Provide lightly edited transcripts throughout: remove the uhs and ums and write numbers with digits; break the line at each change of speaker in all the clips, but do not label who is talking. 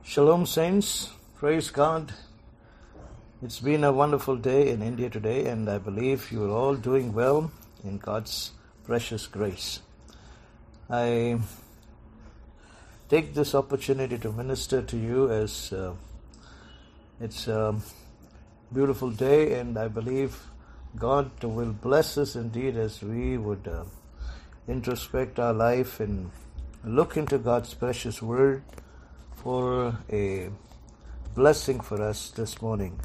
Shalom Saints, praise God. It's been a wonderful day in India today, and I believe you are all doing well in God's precious grace. I take this opportunity to minister to you as it's a beautiful day, and I believe God will bless us indeed as we would introspect our life and look into God's precious word for a blessing for us this morning.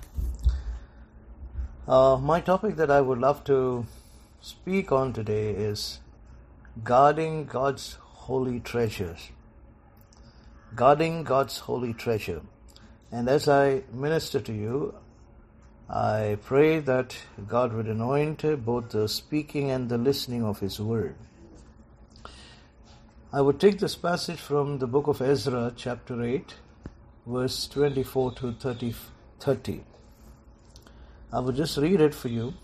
My topic that I would love to speak on today is guarding God's holy treasures. Guarding God's holy treasure. And as I minister to you, I pray that God would anoint both the speaking and the listening of His word. I would take this passage from the book of Ezra, chapter 8, verse 24 to 30. I will just read it for you.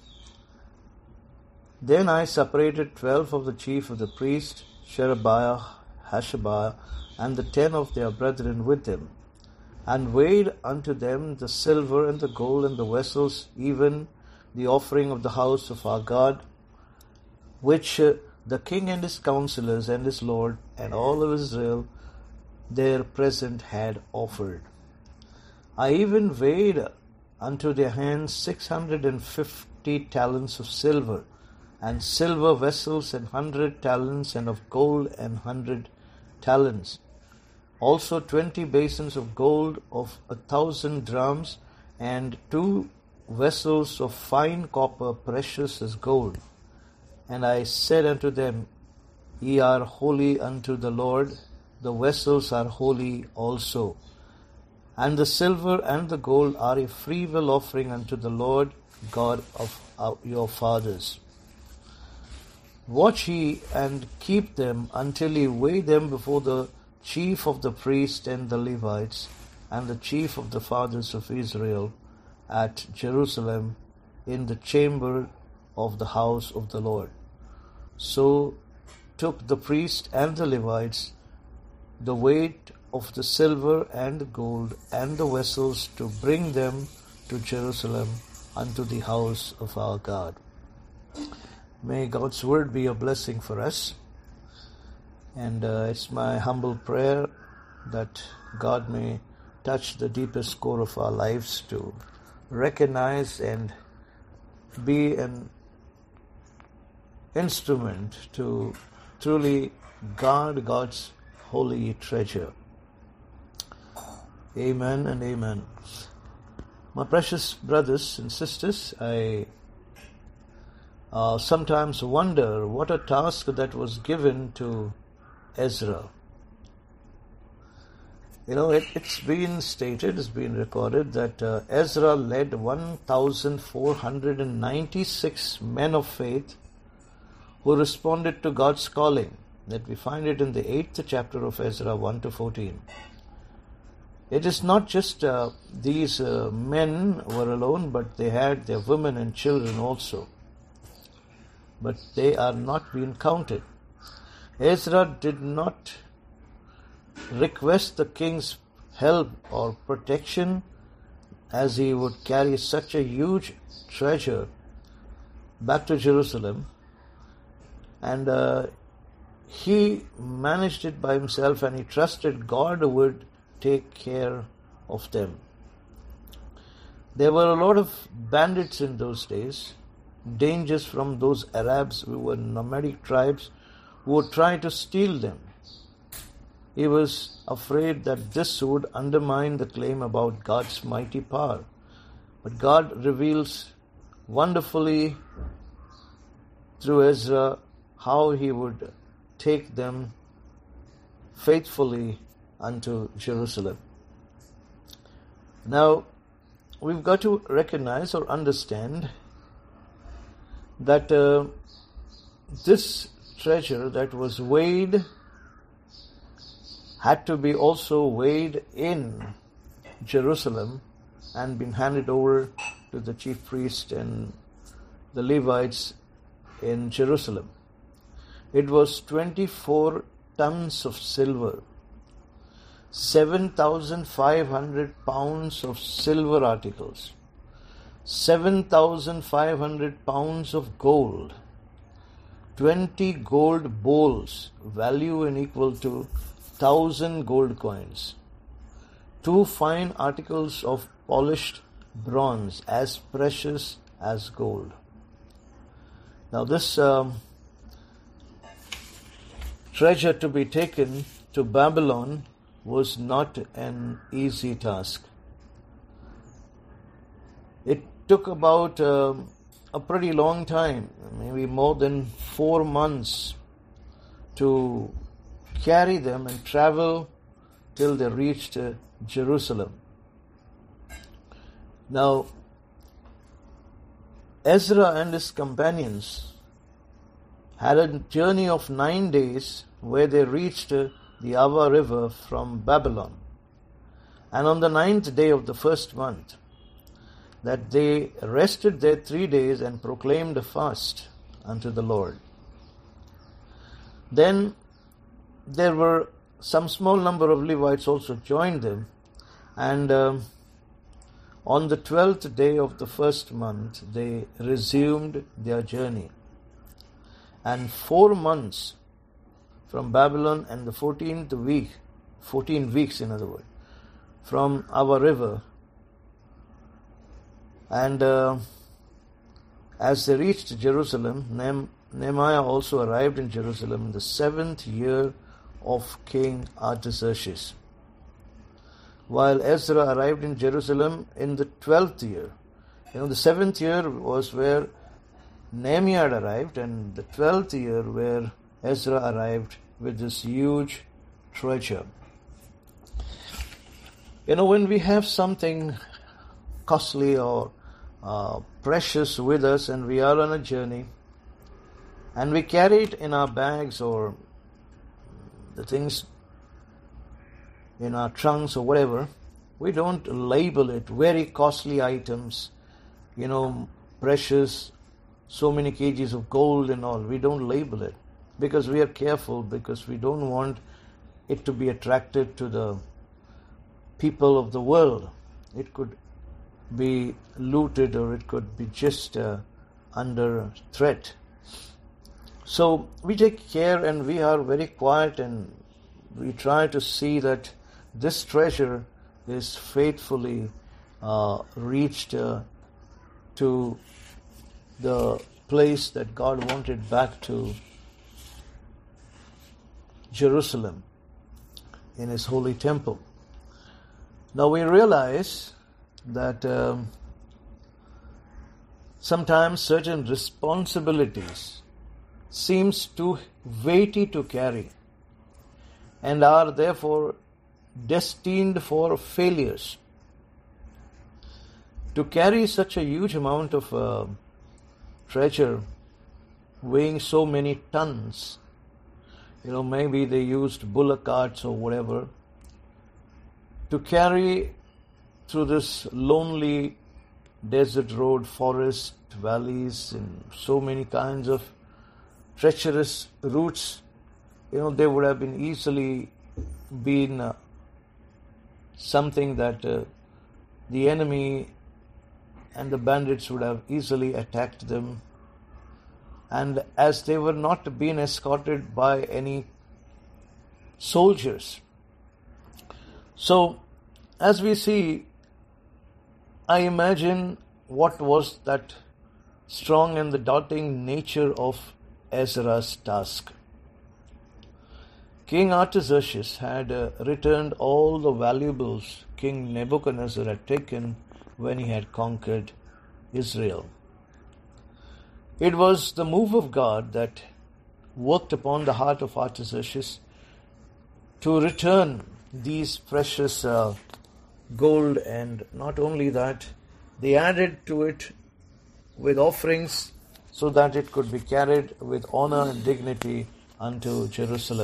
Then I separated 12 of the chief of the priests, Sherebiah, Hashabiah, and the 10 of their brethren with them, and weighed unto them the silver and the gold and the vessels, even the offering of the house of our God, which the king and his counselors and his lord and all of Israel there present had offered. I even weighed unto their hands 650 talents of silver, and silver vessels, and 100 talents, and of gold 100 talents. Also 20 basins of gold of 1,000 drams, and 2 vessels of fine copper, precious as gold. And I said unto them, Ye are holy unto the Lord, the vessels are holy also. And the silver and the gold are a freewill offering unto the Lord God of your fathers. Watch ye and keep them until ye weigh them before the chief of the priests and the Levites, and the chief of the fathers of Israel at Jerusalem in the chamber of the house of the Lord. So took the priests and the Levites the weight of the silver and the gold and the vessels to bring them to Jerusalem unto the house of our God. May God's word be a blessing for us. And it's my humble prayer that God may touch the deepest core of our lives to recognize and be an instrument to truly guard God's holy treasure. Amen and amen. My precious brothers and sisters, I sometimes wonder what a task that was given to Ezra. You know, it's been stated, it's been recorded that Ezra led 1,496 men of faith who responded to God's calling. That we find it in the 8th chapter of Ezra 1 to 14. It is not just these men were alone, but they had their women and children also. But they are not being counted. Ezra did not request the king's help or protection, as he would carry such a huge treasure back to Jerusalem. And he managed it by himself, and he trusted God would take care of them. There were a lot of bandits in those days, dangers from those Arabs who were nomadic tribes who would try to steal them. He was afraid that this would undermine the claim about God's mighty power. But God reveals wonderfully through Ezra how he would take them faithfully unto Jerusalem. Now, we've got to recognize or understand that this treasure that was weighed had to be also weighed in Jerusalem and been handed over to the chief priest and the Levites in Jerusalem. It was 24 tons of silver. 7,500 pounds of silver articles, 7,500 pounds of gold, 20 gold bowls, value and equal to 1,000 gold coins, 2 fine articles of polished bronze, as precious as gold. Now this treasure to be taken to Babylon was not an easy task. It took about a pretty long time, maybe more than 4 months, to carry them and travel till they reached Jerusalem. Now, Ezra and his companions had a journey of 9 days where they reached the Ava River from Babylon. And on the 9th day of the first month, that they rested there 3 days and proclaimed a fast unto the Lord. Then there were some small number of Levites also joined them, and on the 12th day of the first month they resumed their journey. And 4 months from Babylon, and the 14th week, 14 weeks in other words, from our river. And as they reached Jerusalem, Nehemiah also arrived in Jerusalem in the 7th year of King Artaxerxes, while Ezra arrived in Jerusalem in the 12th year. The 7th year was where Nehemiah had arrived, and the 12th year where Ezra arrived with this huge treasure. When we have something costly or precious with us and we are on a journey and we carry it in our bags or the things in our trunks or whatever, we don't label it very costly items, precious, so many kgs of gold and all. We don't label it because we are careful, because we don't want it to be attracted to the people of the world. It could be looted or it could be just under threat. So we take care and we are very quiet and we try to see that this treasure is faithfully reached to the place that God wanted back to Jerusalem in His holy temple. Now we realize that sometimes certain responsibilities seems too weighty to carry and are therefore destined for failures. To carry such a huge amount of treasure weighing so many tons, maybe they used bullock carts or whatever, to carry through this lonely desert road, forest, valleys, and so many kinds of treacherous routes, they would have been easily been something that the enemy and the bandits would have easily attacked them. And as they were not being escorted by any soldiers. So, as we see, I imagine what was that strong and the daunting nature of Ezra's task. King Artaxerxes had returned all the valuables King Nebuchadnezzar had taken when he had conquered Israel. It was the move of God that worked upon the heart of Artaxerxes to return these precious gold, and not only that, they added to it with offerings so that it could be carried with honor and dignity unto Jerusalem.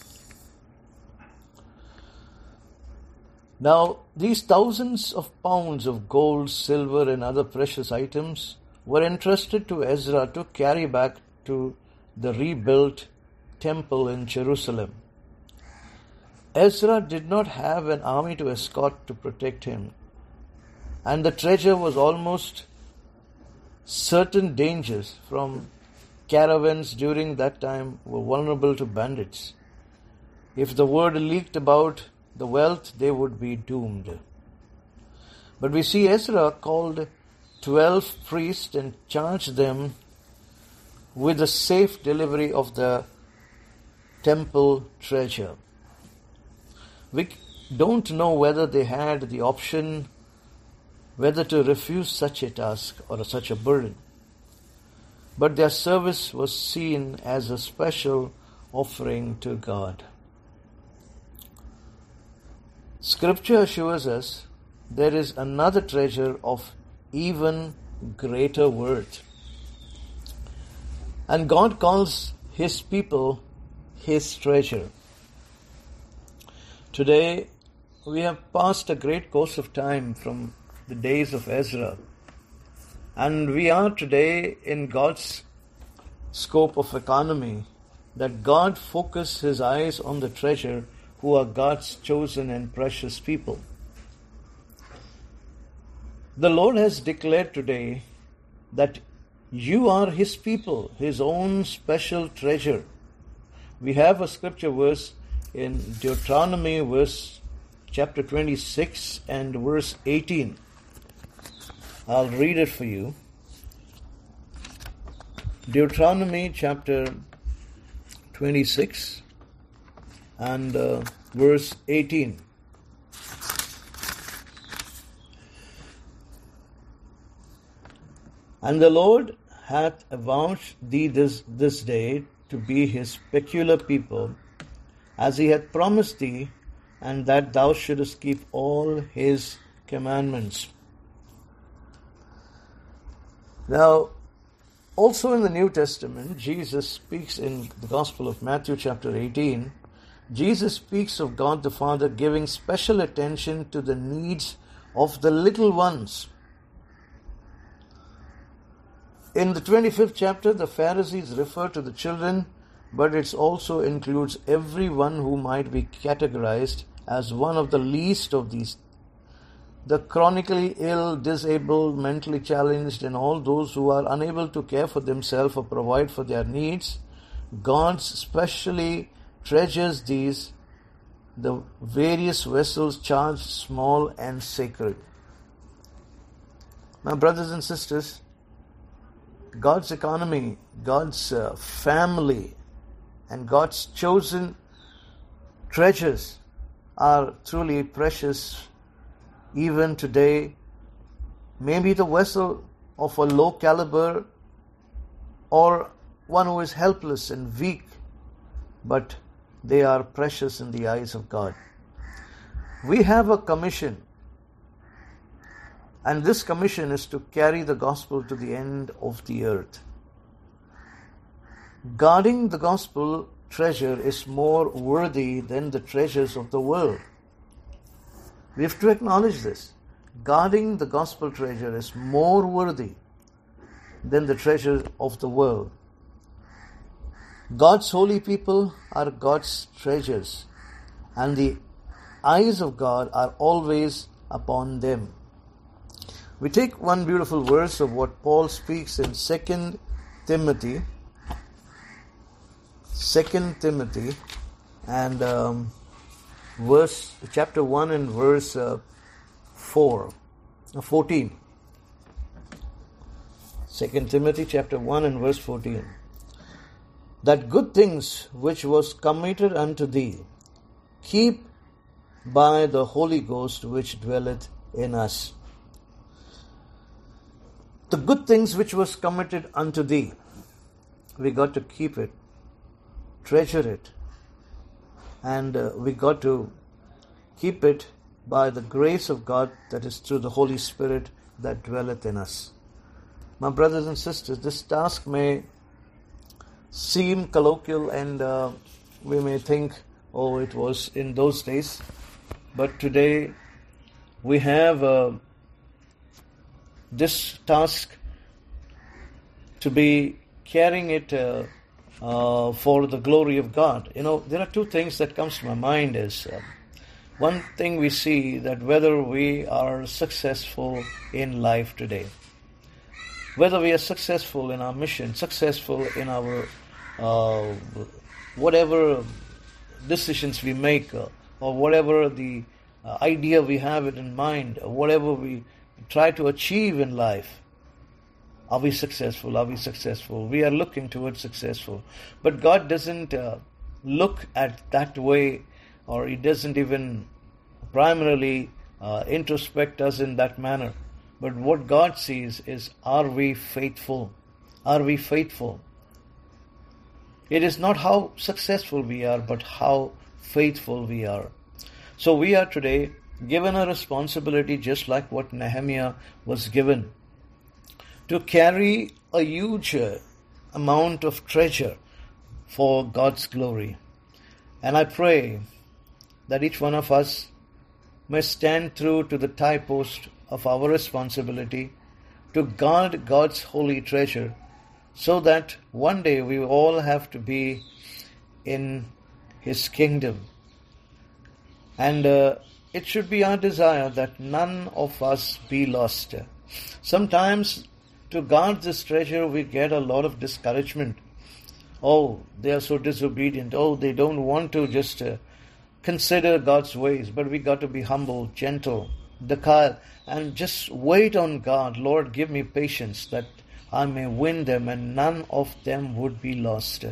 Now, these thousands of pounds of gold, silver, and other precious items were entrusted to Ezra to carry back to the rebuilt temple in Jerusalem. Ezra did not have an army to escort to protect him, and the treasure was almost certain dangers from caravans during that time were vulnerable to bandits. If the word leaked about the wealth, they would be doomed. But we see Ezra called 12 priests and charged them with the safe delivery of the temple treasure. We don't know whether they had the option whether to refuse such a task or such a burden. But their service was seen as a special offering to God. Scripture assures us there is another treasure of even greater worth. And God calls His people His treasure. Today, we have passed a great course of time from the days of Ezra, and we are today in God's scope of economy, that God focus His eyes on the treasure who are God's chosen and precious people. The Lord has declared today that you are His people, His own special treasure. We have a scripture verse in Deuteronomy chapter 26 and verse 18. I'll read it for you. Deuteronomy chapter 26 and verse 18. And the Lord hath avouched thee this day to be His peculiar people, as He hath promised thee, and that thou shouldest keep all His commandments. Now, also in the New Testament, Jesus speaks in the Gospel of Matthew chapter 18, Jesus speaks of God the Father giving special attention to the needs of the little ones. In the 25th chapter, the Pharisees refer to the children, but it also includes everyone who might be categorized as one of the least of these. The chronically ill, disabled, mentally challenged, and all those who are unable to care for themselves or provide for their needs, God specially treasures these, the various vessels charged small and sacred. My brothers and sisters, God's economy, God's family, and God's chosen treasures are truly precious even today. Maybe the vessel of a low caliber or one who is helpless and weak, but they are precious in the eyes of God. We have a commission, and this commission is to carry the gospel to the end of the earth. Guarding the gospel treasure is more worthy than the treasures of the world. We have to acknowledge this. Guarding the gospel treasure is more worthy than the treasure of the world. God's holy people are God's treasures, and the eyes of God are always upon them. We take one beautiful verse of what Paul speaks in 2 Timothy and chapter 1 and verse 14. 2 Timothy chapter 1 and verse 14. That good things which was committed unto thee, keep by the Holy Ghost which dwelleth in us. The good things which was committed unto thee, we got to keep it, treasure it, and we got to keep it by the grace of God, that is through the Holy Spirit that dwelleth in us. My brothers and sisters, this task may seem colloquial and we may think, oh, it was in those days. But today we have this task to be carrying it for the glory of God. There are two things that comes to my mind is, one thing we see that whether we are successful in life today, whether we are successful in our mission, successful in our whatever decisions we make, or whatever the idea we have it in mind, or whatever we try to achieve in life, are we successful? Are we successful? We are looking towards successful. But God doesn't look at that way, or He doesn't even primarily introspect us in that manner. But what God sees is, are we faithful? Are we faithful? It is not how successful we are, but how faithful we are. So we are today given a responsibility, just like what Nehemiah was given, to carry a huge amount of treasure for God's glory. And I pray that each one of us may stand true to the tie post of our responsibility to guard God's holy treasure, so that one day we all have to be in His kingdom. And it should be our desire that none of us be lost. Sometimes to guard this treasure we get a lot of discouragement. Oh, they are so disobedient. Oh, they don't want to just consider God's ways. But we got to be humble, gentle, docile, and just wait on God. Lord, give me patience that I may win them and none of them would be lost.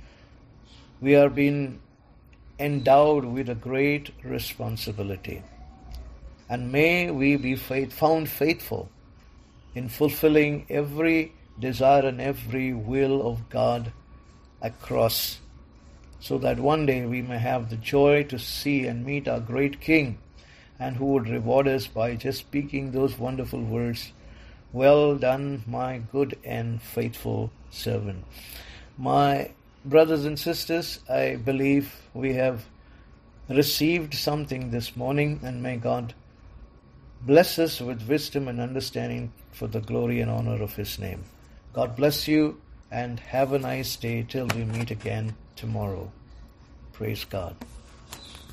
We are being endowed with a great responsibility. And may we be found faithful in fulfilling every desire and every will of God across, so that one day we may have the joy to see and meet our great King, and who would reward us by just speaking those wonderful words, "Well done, my good and faithful servant." My brothers and sisters, I believe we have received something this morning, and may God bless us with wisdom and understanding for the glory and honor of His name. God bless you, and have a nice day till we meet again tomorrow. Praise God.